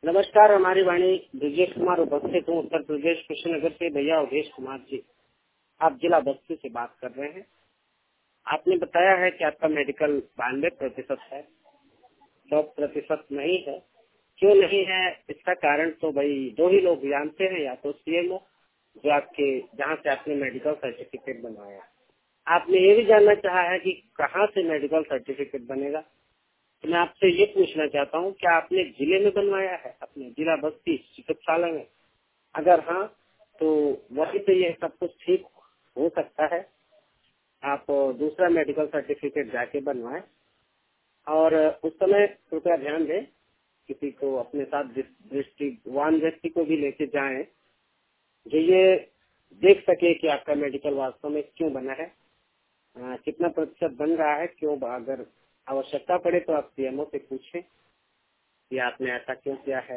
नमस्कार, हमारी वाणी ब्रजेश कुमार उपस्थित हूँ उत्तर प्रदेश कुशीनगर से। भैया अवधेश कुमार जी, आप जिला बस्ती से बात कर रहे हैं। आपने बताया है कि आपका मेडिकल 92% है, 100% नहीं है। क्यों नहीं है, इसका कारण तो भाई दो ही लोग जानते हैं, या तो सीएमओ जो आपके जहाँ से आपने मेडिकल सर्टिफिकेट बनवाया। आपने ये भी जानना चाहा है कि कहाँ से मेडिकल सर्टिफिकेट बनेगा। तो मैं आपसे ये पूछना चाहता हूँ, क्या आपने जिले में बनवाया है, अपने जिला बस्ती चिकित्सालय में? अगर हाँ, तो वहीं से ये सब कुछ ठीक हो सकता है। आप दूसरा मेडिकल सर्टिफिकेट जाके बनवाएं, और उस समय कृपया ध्यान दें, किसी को अपने साथ दृष्टिवान व्यक्ति को भी लेके जाएं, जो ये देख सके कि आपका मेडिकल वास्तव में क्यों बना है, कितना प्रतिशत बन रहा है, क्यों। अगर आवश्यकता पड़े तो आप सीएमओ से पूछें कि आपने ऐसा क्यों किया है,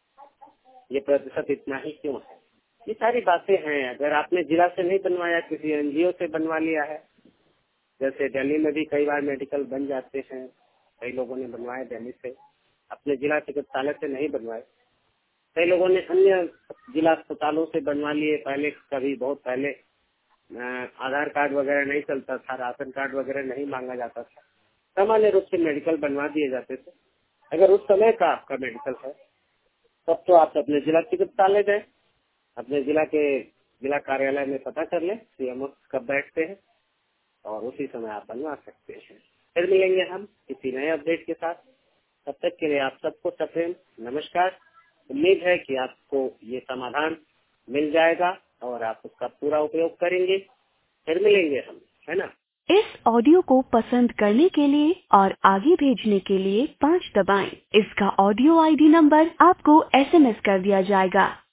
ये प्रतिशत इतना ही क्यों है। ये सारी बातें हैं। अगर आपने जिला से नहीं बनवाया, किसी एनजीओ से बनवा लिया है, जैसे दिल्ली में भी कई बार मेडिकल बन जाते हैं, कई लोगों ने बनवाए दिल्ली से, अपने जिला चिकित्सालय से नहीं बनवाए। कई लोगों ने अन्य जिला अस्पतालों से बनवा लिए। पहले कभी बहुत पहले आधार कार्ड वगैरह नहीं चलता था, राशन कार्ड वगैरह नहीं मांगा जाता था, सामान्य रूप से मेडिकल बनवा दिए जाते थे। अगर उस समय का आपका मेडिकल है, तब तो आप अपने जिला चिकित्सालय गए, अपने जिला कार्यालय में पता कर लें सीएमओ कब बैठते हैं, और उसी समय आप बनवा सकते हैं। फिर मिलेंगे हम किसी नए अपडेट के साथ। तब तक के लिए आप सबको सप्रेम नमस्कार। उम्मीद है कि आपको ये समाधान मिल जाएगा और आप उसका पूरा उपयोग करेंगे। फिर मिलेंगे हम, है ना। इस ऑडियो को पसंद करने के लिए और आगे भेजने के लिए 5 दबाएं। इसका ऑडियो आईडी नंबर आपको एसएमएस कर दिया जाएगा।